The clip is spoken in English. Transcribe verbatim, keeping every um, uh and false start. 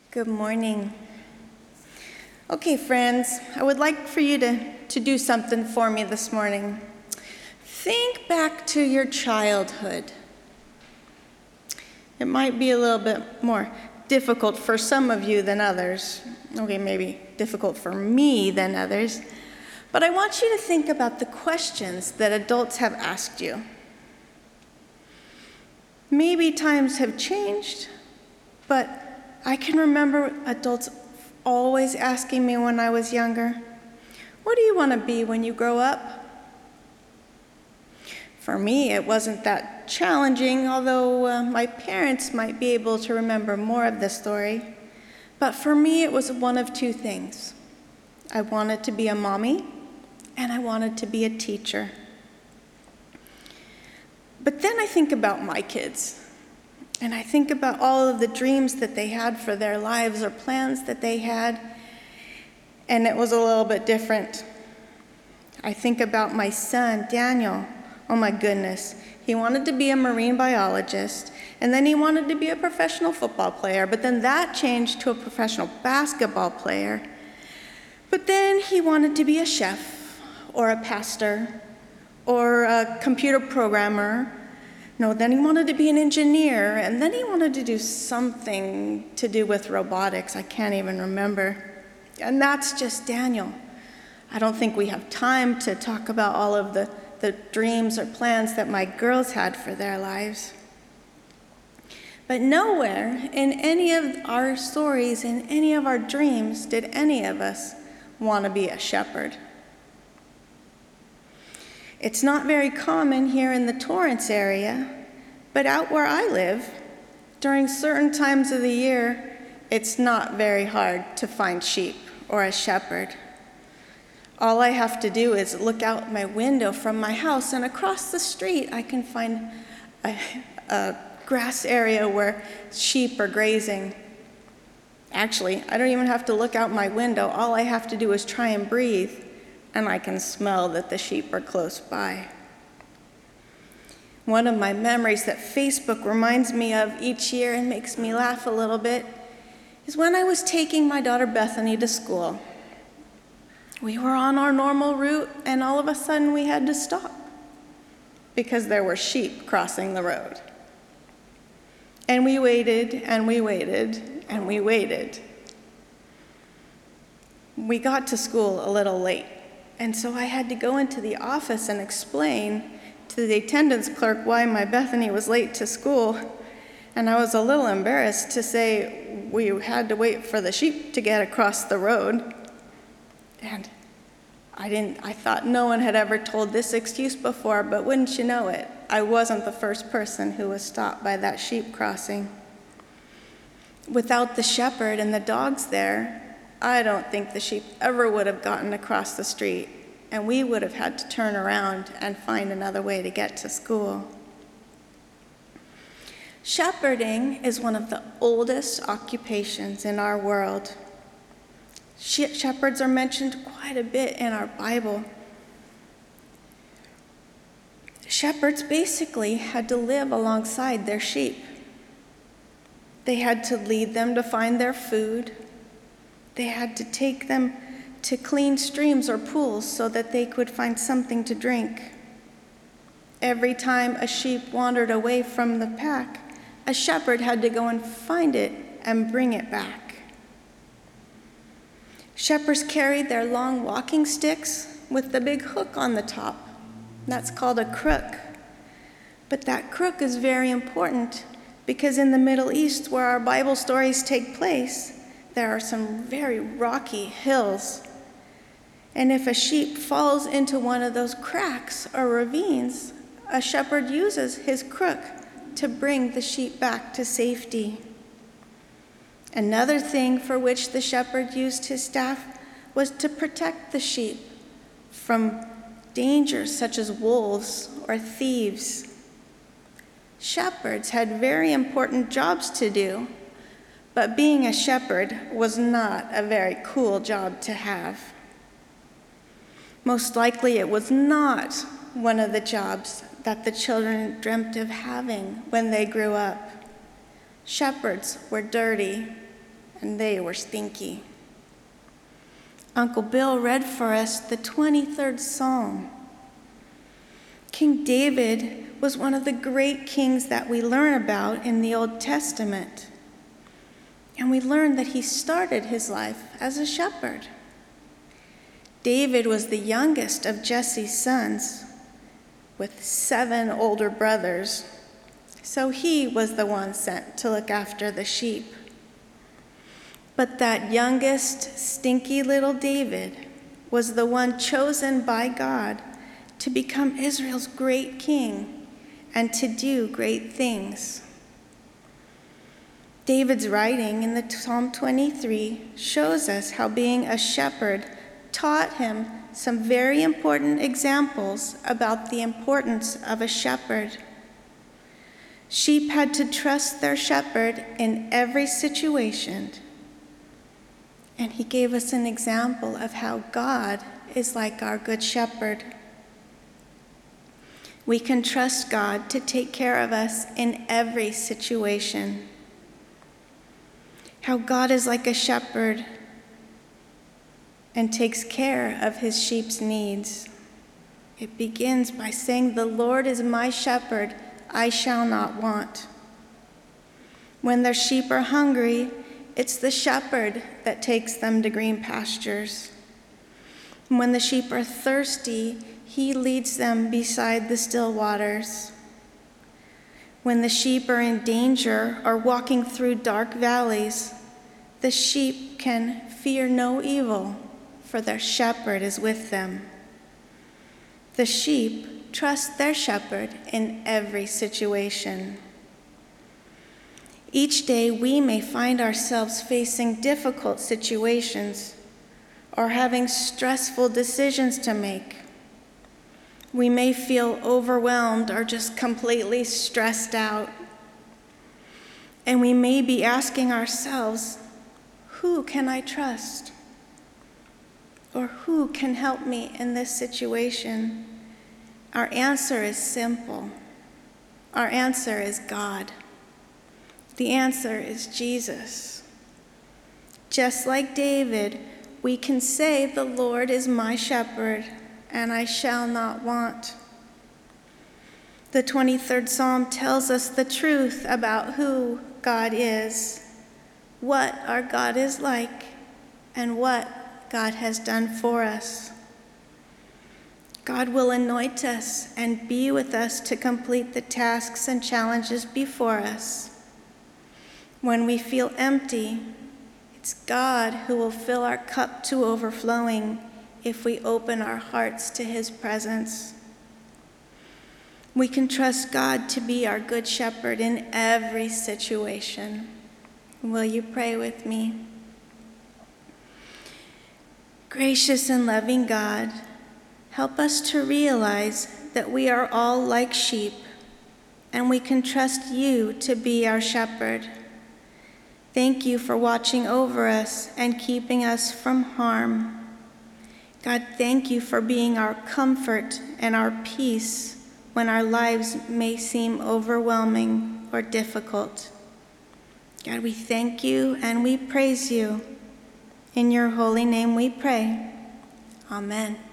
Good morning. Okay, friends, I would like for you to, to do something for me this morning. Think back to your childhood. It might be a little bit more difficult for some of you than others. Okay, maybe difficult for me than others. But I want you to think about the questions that adults have asked you. Maybe times have changed, but I can remember adults always asking me when I was younger, "What do you want to be when you grow up?" For me, it wasn't that challenging, although uh, my parents might be able to remember more of the story. But for me, it was one of two things. I wanted to be a mommy, and I wanted to be a teacher. But then I think about my kids. And I think about all of the dreams that they had for their lives or plans that they had, and it was a little bit different. I think about my son, Daniel. Oh my goodness. He wanted to be a marine biologist, and then he wanted to be a professional football player, but then that changed to a professional basketball player. But then he wanted to be a chef, or a pastor, or a computer programmer. No, then he wanted to be an engineer, and then he wanted to do something to do with robotics. I can't even remember. And that's just Daniel. I don't think we have time to talk about all of the, the dreams or plans that my girls had for their lives. But nowhere in any of our stories, in any of our dreams, did any of us want to be a shepherd. It's not very common here in the Torrance area, but out where I live, during certain times of the year, it's not very hard to find sheep or a shepherd. All I have to do is look out my window from my house, and across the street I can find a, a grass area where sheep are grazing. Actually, I don't even have to look out my window. All I have to do is try and breathe, and I can smell that the sheep are close by. One of my memories that Facebook reminds me of each year and makes me laugh a little bit is when I was taking my daughter Bethany to school. We were on our normal route, and all of a sudden we had to stop because there were sheep crossing the road. And we waited, and we waited, and we waited. We got to school a little late. And so I had to go into the office and explain to the attendance clerk why my Bethany was late to school. And I was a little embarrassed to say we had to wait for the sheep to get across the road. And I didn't, I thought no one had ever told this excuse before, but wouldn't you know it, I wasn't the first person who was stopped by that sheep crossing. Without the shepherd and the dogs there, I don't think the sheep ever would have gotten across the street, and we would have had to turn around and find another way to get to school. Shepherding is one of the oldest occupations in our world. Shepherds are mentioned quite a bit in our Bible. Shepherds basically had to live alongside their sheep. They had to lead them to find their food. They had to take them to clean streams or pools so that they could find something to drink. Every time a sheep wandered away from the pack, a shepherd had to go and find it and bring it back. Shepherds carried their long walking sticks with the big hook on the top. That's called a crook. But that crook is very important because in the Middle East, where our Bible stories take place, there are some very rocky hills. And if a sheep falls into one of those cracks or ravines, a shepherd uses his crook to bring the sheep back to safety. Another thing for which the shepherd used his staff was to protect the sheep from dangers such as wolves or thieves. Shepherds had very important jobs to do, but being a shepherd was not a very cool job to have. Most likely it was not one of the jobs that the children dreamt of having when they grew up. Shepherds were dirty and they were stinky. Uncle Bill read for us the twenty-third Psalm. King David was one of the great kings that we learn about in the Old Testament. And we learn that he started his life as a shepherd. David was the youngest of Jesse's sons, with seven older brothers, so he was the one sent to look after the sheep. But that youngest, stinky little David was the one chosen by God to become Israel's great king and to do great things. David's writing in the Psalm twenty-three shows us how being a shepherd taught him some very important examples about the importance of a shepherd. Sheep had to trust their shepherd in every situation. And he gave us an example of how God is like our good shepherd. We can trust God to take care of us in every situation. How God is like a shepherd and takes care of his sheep's needs. It begins by saying, "The Lord is my shepherd, I shall not want." When their sheep are hungry, it's the shepherd that takes them to green pastures. And when the sheep are thirsty, he leads them beside the still waters. When the sheep are in danger or walking through dark valleys, the sheep can fear no evil, for their shepherd is with them. The sheep trust their shepherd in every situation. Each day we may find ourselves facing difficult situations or having stressful decisions to make. We may feel overwhelmed or just completely stressed out. And we may be asking ourselves, who can I trust? Or who can help me in this situation? Our answer is simple. Our answer is God. The answer is Jesus. Just like David, we can say, "The Lord is my shepherd, and I shall not want." The twenty-third Psalm tells us the truth about who God is, what our God is like, and what God has done for us. God will anoint us and be with us to complete the tasks and challenges before us. When we feel empty, it's God who will fill our cup to overflowing if we open our hearts to his presence. We can trust God to be our good shepherd in every situation. Will you pray with me? Gracious and loving God, help us to realize that we are all like sheep, and we can trust you to be our shepherd. Thank you for watching over us and keeping us from harm. God, thank you for being our comfort and our peace when our lives may seem overwhelming or difficult. God, we thank you and we praise you. In your holy name we pray. Amen.